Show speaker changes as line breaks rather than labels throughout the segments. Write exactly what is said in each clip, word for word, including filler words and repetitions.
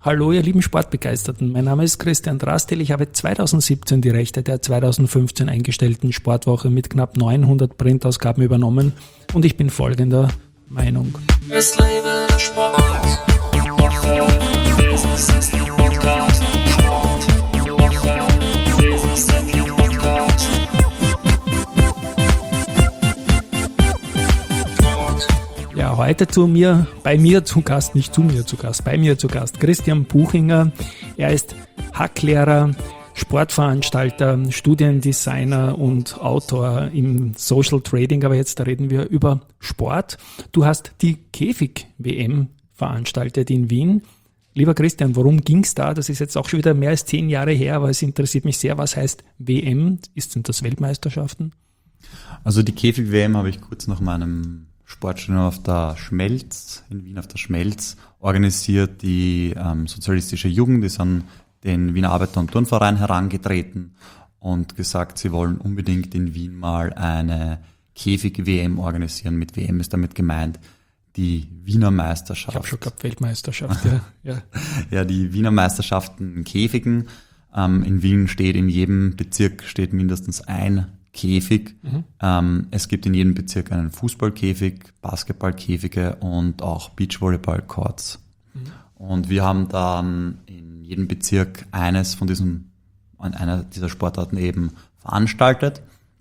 Hallo, ihr lieben Sportbegeisterten. Mein Name ist Christian Drastil. Ich habe zweitausendsiebzehn die Rechte der zweitausendfünfzehn eingestellten Sportwoche mit knapp neunhundert Printausgaben übernommen und ich bin folgender Meinung. Es lebe der Sport. Business ist der Podcast. Sport. Business ist der Podcast. Ja, heute zu mir, bei mir zu Gast, nicht zu mir zu Gast, bei mir zu Gast, Christian Buchinger. Er ist Hacklehrer, Sportveranstalter, Studiendesigner und Autor im Social Trading, aber jetzt reden wir über Sport. Du hast die Käfig-W M veranstaltet in Wien. Lieber Christian, worum ging's da? Das ist jetzt auch schon wieder mehr als zehn Jahre her, aber es interessiert mich sehr. Was heißt W M? Sind das Weltmeisterschaften?
Also die Käfig-W M habe ich kurz nach meinem Sportstudium auf der Schmelz, in Wien auf der Schmelz, organisiert die ähm, sozialistische Jugend. Die sind den Wiener Arbeiter- und Turnverein herangetreten und gesagt, sie wollen unbedingt in Wien mal eine Käfig-W M organisieren. Mit W M ist damit gemeint die Wiener Meisterschaft.
Ich habe schon gehabt, Weltmeisterschaft, ja. ja.
Ja, die Wiener Meisterschaften in Käfigen. Ähm, in Wien steht in jedem Bezirk steht mindestens ein Käfig. Mhm. Ähm, es gibt in jedem Bezirk einen Fußballkäfig, Basketballkäfige und auch Beachvolleyball-Courts. Mhm. Und wir haben dann in jedem Bezirk eines von diesen, einer dieser Sportarten eben veranstaltet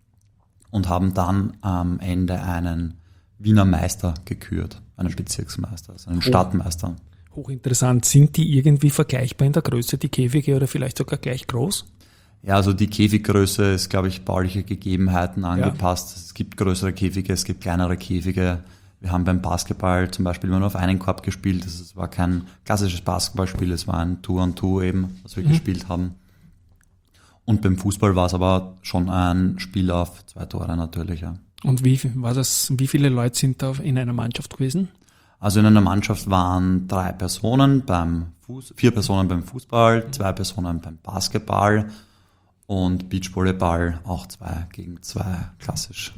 und haben dann am Ende einen Wiener Meister gekürt, einen Bezirksmeister, also einen Stadtmeister.
Hochinteressant. Sind die irgendwie vergleichbar in der Größe, die Käfige, oder vielleicht sogar gleich groß?
Ja, also die Käfiggröße ist, glaube ich, bauliche Gegebenheiten angepasst. Ja. Es gibt größere Käfige, es gibt kleinere Käfige. Wir haben beim Basketball zum Beispiel immer nur auf einen Korb gespielt. Es war kein klassisches Basketballspiel, es war ein Two-on-Two eben, was wir mhm. gespielt haben. Und beim Fußball war es aber schon ein Spiel auf zwei Tore natürlich. Ja.
Und wie war das? Wie viele Leute sind da in einer Mannschaft gewesen?
Also in einer Mannschaft waren drei Personen beim Fuß, vier Personen beim Fußball, zwei Personen beim Basketball. Und Beachvolleyball auch zwei gegen zwei, klassisch.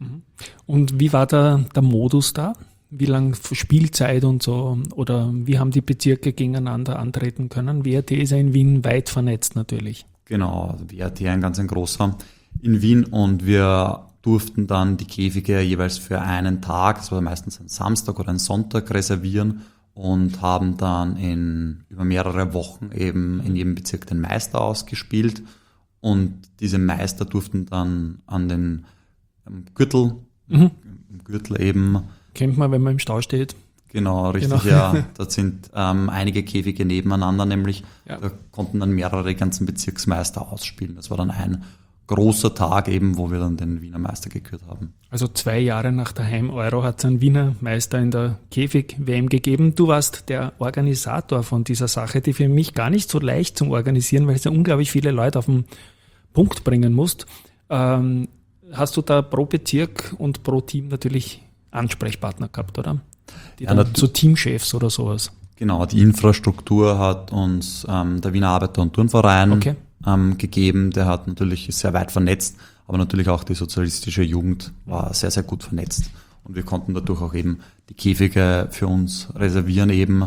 Und wie war der, der Modus da? Wie lang Spielzeit und so? Oder wie haben die Bezirke gegeneinander antreten können? W R T ist ja in Wien weit vernetzt natürlich.
Genau, W R T ein ganz ein großer in Wien. Und wir durften dann die Käfige jeweils für einen Tag, das war meistens ein Samstag oder ein Sonntag, reservieren und haben dann in über mehrere Wochen eben in jedem Bezirk den Meister ausgespielt. Und diese Meister durften dann an den am Gürtel, mhm. im Gürtel eben.
Kennt man, wenn man im Stau steht.
Genau, richtig, genau. Ja. Da sind ähm, einige Käfige nebeneinander, nämlich ja. Da konnten dann mehrere ganzen Bezirksmeister ausspielen. Das war dann ein großer Tag eben, wo wir dann den Wiener Meister gekürt haben.
Also zwei Jahre nach der Heim-Euro hat es einen Wiener Meister in der Käfig-W M gegeben. Du warst der Organisator von dieser Sache, die für mich gar nicht so leicht zum Organisieren, weil es ja unglaublich viele Leute auf den Punkt bringen musst. Ähm, hast du da pro Bezirk und pro Team natürlich Ansprechpartner gehabt, oder? Die ja, dann so Teamchefs oder sowas.
Genau, die Infrastruktur hat uns ähm, der Wiener Arbeiter- und Turnverein okay. ähm, gegeben. Der hat natürlich ist sehr weit vernetzt, aber natürlich auch die sozialistische Jugend war sehr, sehr gut vernetzt. Und wir konnten dadurch auch eben die Käfige für uns reservieren eben.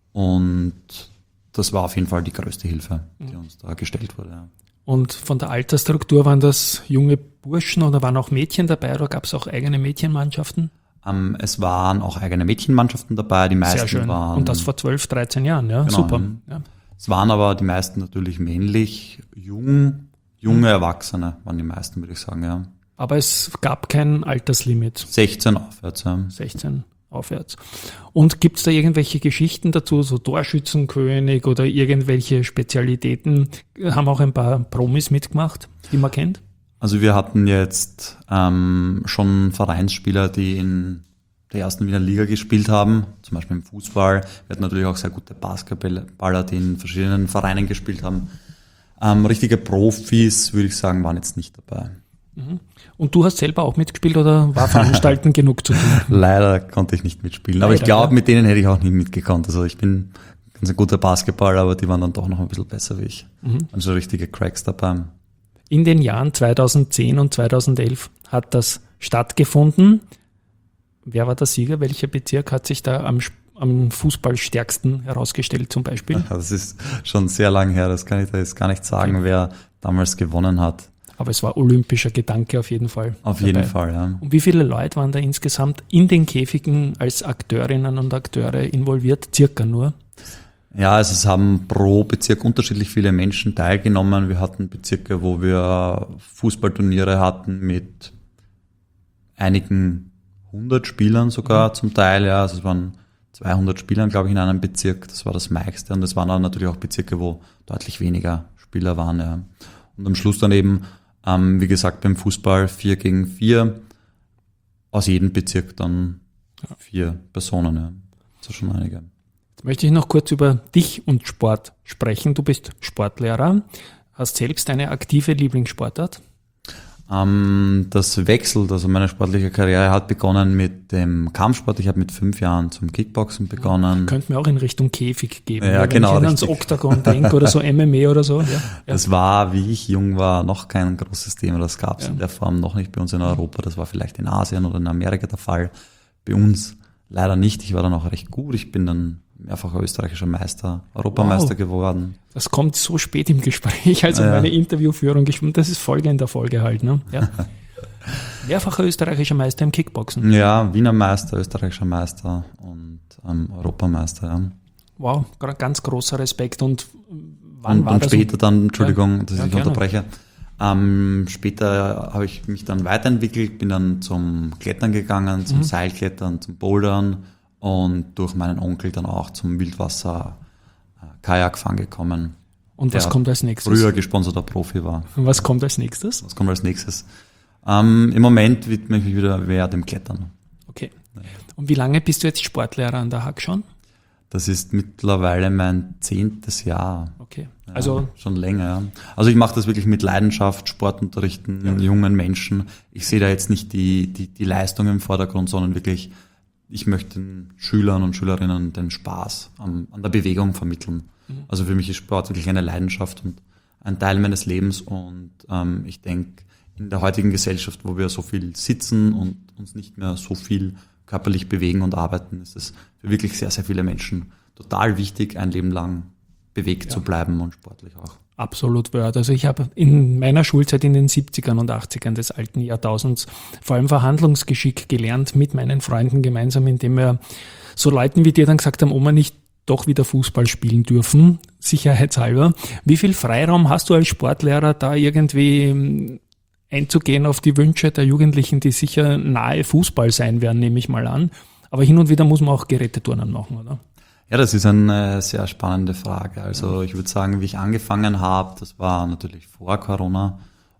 Und das war auf jeden Fall die größte Hilfe, die uns da gestellt wurde. Ja.
Und von der Altersstruktur waren das junge Burschen oder waren auch Mädchen dabei oder gab es auch eigene Mädchenmannschaften?
Um, es waren auch eigene Mädchenmannschaften dabei, die meisten
Sehr schön.
waren...
Und das vor zwölf, dreizehn Jahren, ja, genau, super. Ja.
Es waren aber die meisten natürlich männlich, jung, junge mhm. Erwachsene waren die meisten, würde ich sagen, ja.
Aber es gab kein Alterslimit?
sechzehn aufwärts, ja.
sechzehn aufwärts. Und gibt es da irgendwelche Geschichten dazu, so Torschützenkönig oder irgendwelche Spezialitäten? Haben auch ein paar Promis mitgemacht, die man kennt?
Also wir hatten jetzt ähm, schon Vereinsspieler, die in der ersten Wiener Liga gespielt haben, zum Beispiel im Fußball. Wir hatten natürlich auch sehr gute Basketballer, die in verschiedenen Vereinen gespielt haben. Ähm, richtige Profis, würde ich sagen, waren jetzt nicht dabei.
Und du hast selber auch mitgespielt oder war Veranstalten genug zu tun?
Leider konnte ich nicht mitspielen, Leider, aber ich glaube, ja. mit denen hätte ich auch nicht mitgekonnt. Also ich bin ganz ein guter Basketballer, aber die waren dann doch noch ein bisschen besser wie ich. Mhm. Also richtige Cracks dabei.
In den Jahren zweitausendzehn und zweitausendelf hat das stattgefunden. Wer war der Sieger? Welcher Bezirk hat sich da am, am Fußballstärksten herausgestellt zum Beispiel?
Das ist schon sehr lange her, das kann ich da jetzt gar nicht sagen, okay. wer damals gewonnen hat.
Aber es war olympischer Gedanke auf jeden Fall.
Auf
dabei.
jeden Fall, ja.
Und wie viele Leute waren da insgesamt in den Käfigen als Akteurinnen und Akteure involviert? Circa nur?
Ja, also es haben pro Bezirk unterschiedlich viele Menschen teilgenommen. Wir hatten Bezirke, wo wir Fußballturniere hatten mit einigen hundert Spielern sogar mhm. zum Teil. Ja, also es waren zweihundert Spielern, glaube ich, in einem Bezirk. Das war das meiste. Und es waren dann natürlich auch Bezirke, wo deutlich weniger Spieler waren. Ja. Und am Schluss dann eben, ähm, wie gesagt, beim Fußball vier gegen vier. Aus jedem Bezirk dann vier Personen. Ja. Das ist schon einige.
Jetzt möchte ich noch kurz über dich und Sport sprechen. Du bist Sportlehrer, hast selbst eine aktive Lieblingssportart?
Ähm, das wechselt, also meine sportliche Karriere hat begonnen mit dem Kampfsport. Ich habe mit fünf Jahren zum Kickboxen begonnen.
Könnte mir auch in Richtung Käfig geben.
Ja, genau.
Wenn ich ans Oktagon denke oder so M M A oder so. Ja, ja.
Das war, wie ich jung war, noch kein großes Thema. Das gab es
ja.
in der Form noch nicht bei uns in Europa. Das war vielleicht in Asien oder in Amerika der Fall. Bei uns leider nicht. Ich war dann auch recht gut. Ich bin dann mehrfacher österreichischer Meister, Europameister wow. geworden.
Das kommt so spät im Gespräch, also ja. meine Interviewführung. Das ist Folge in der Folge halt. Ne? Ja. Mehrfacher österreichischer Meister im Kickboxen.
Ja, Wiener Meister, österreichischer Meister und ähm, Europameister. Ja.
Wow, ganz großer Respekt. Und wann
und,
war
und
das?
später dann, Entschuldigung,
ja.
dass
ja,
ich
gerne.
unterbreche, ähm, später habe ich mich dann weiterentwickelt, bin dann zum Klettern gegangen, zum mhm. Seilklettern, zum Bouldern und durch meinen Onkel dann auch zum Wildwasser-Kajakfahren gekommen.
Und was kommt als nächstes?
Früher gesponserter Profi war.
Und was kommt als nächstes?
Was kommt als nächstes? Ähm, Im Moment widme ich mich wieder mehr dem Klettern.
Okay. Und wie lange bist du jetzt Sportlehrer an der H A G schon?
Das ist mittlerweile mein zehntes Jahr.
Okay.
Ja,
also
schon länger. Ja. Also ich mache das wirklich mit Leidenschaft, Sportunterrichten, ja. jungen Menschen. Ich sehe da jetzt nicht die, die, die Leistung im Vordergrund, sondern wirklich, ich möchte den Schülern und Schülerinnen den Spaß an, an der Bewegung vermitteln. Mhm. Also für mich ist Sport wirklich eine Leidenschaft und ein Teil meines Lebens. Und ähm, ich denke, in der heutigen Gesellschaft, wo wir so viel sitzen und uns nicht mehr so viel körperlich bewegen und arbeiten, ist es für wirklich sehr, sehr viele Menschen total wichtig, ein Leben lang bewegt ja. zu bleiben und sportlich auch.
Absolut wert. Also ich habe in meiner Schulzeit in den siebzigern und achtzigern des alten Jahrtausends vor allem Verhandlungsgeschick gelernt mit meinen Freunden gemeinsam, indem wir so Leuten wie dir dann gesagt haben, Oma, nicht doch wieder Fußball spielen dürfen, sicherheitshalber. Wie viel Freiraum hast du als Sportlehrer, da irgendwie einzugehen auf die Wünsche der Jugendlichen, die sicher nahe Fußball sein werden, nehme ich mal an. Aber hin und wieder muss man auch Geräteturnen machen, oder?
Ja, das ist eine sehr spannende Frage. Also ich würde sagen, wie ich angefangen habe, das war natürlich vor Corona.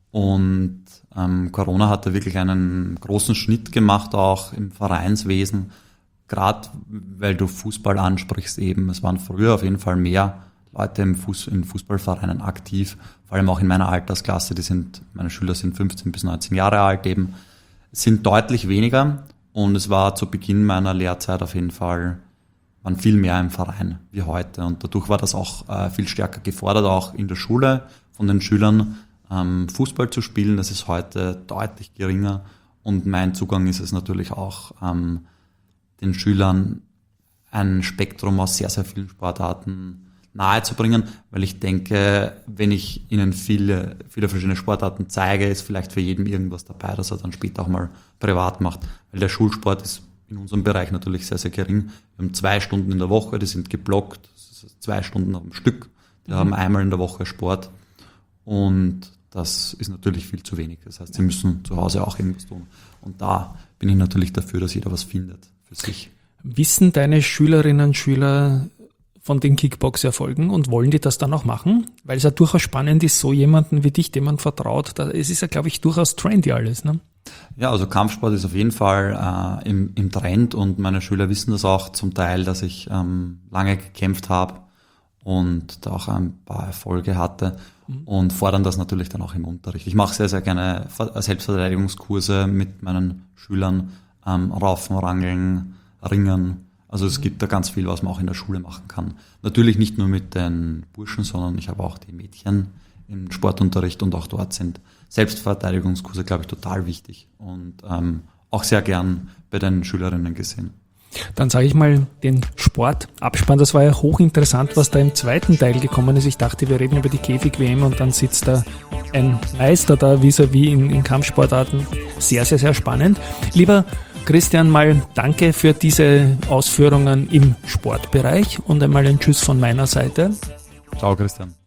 Und ähm, Corona hat da wirklich einen großen Schnitt gemacht, auch im Vereinswesen. Gerade weil du Fußball ansprichst eben. Es waren früher auf jeden Fall mehr Leute im Fuß, in Fußballvereinen aktiv, vor allem auch in meiner Altersklasse, die sind, meine Schüler sind fünfzehn bis neunzehn Jahre alt eben, es sind deutlich weniger und es war zu Beginn meiner Lehrzeit auf jeden Fall, waren viel mehr im Verein wie heute und dadurch war das auch äh, viel stärker gefordert, auch in der Schule von den Schülern ähm, Fußball zu spielen, das ist heute deutlich geringer und mein Zugang ist es natürlich auch, ähm, den Schülern ein Spektrum aus sehr, sehr vielen Sportarten nahe zu bringen, weil ich denke, wenn ich ihnen viele, viele verschiedene Sportarten zeige, ist vielleicht für jeden irgendwas dabei, dass er dann später auch mal privat macht. Weil der Schulsport ist in unserem Bereich natürlich sehr, sehr gering. Wir haben zwei Stunden in der Woche, die sind geblockt, das ist zwei Stunden am Stück. Wir mhm. haben einmal in der Woche Sport und das ist natürlich viel zu wenig. Das heißt, sie müssen zu Hause auch irgendwas tun. Und da bin ich natürlich dafür, dass jeder was findet für sich. Wissen
deine Schülerinnen und Schüler von den Kickbox-Erfolgen und wollen die das dann auch machen? Weil es ja durchaus spannend ist, so jemanden wie dich, dem man vertraut. Da, es ist ja, glaube ich, durchaus trendy alles, ne?
Ja, also Kampfsport ist auf jeden Fall äh, im, im Trend und meine Schüler wissen das auch zum Teil, dass ich ähm, lange gekämpft habe und da auch ein paar Erfolge hatte mhm. und fordern das natürlich dann auch im Unterricht. Ich mache sehr, sehr gerne Selbstverteidigungskurse mit meinen Schülern, ähm, Raufen, Rangeln, Ringen. Also es gibt da ganz viel, was man auch in der Schule machen kann. Natürlich nicht nur mit den Burschen, sondern ich habe auch die Mädchen im Sportunterricht und auch dort sind Selbstverteidigungskurse, glaube ich, total wichtig und ähm, auch sehr gern bei den Schülerinnen gesehen.
Dann sage ich mal den Sportabspann. Das war ja hochinteressant, was da im zweiten Teil gekommen ist. Ich dachte, wir reden über die Käfig-W M und dann sitzt da ein Meister da vis-à-vis in, in Kampfsportarten. Sehr, sehr, sehr spannend. Lieber Christian, mal danke für diese Ausführungen im Sportbereich und einmal ein Tschüss von meiner Seite.
Ciao, Christian.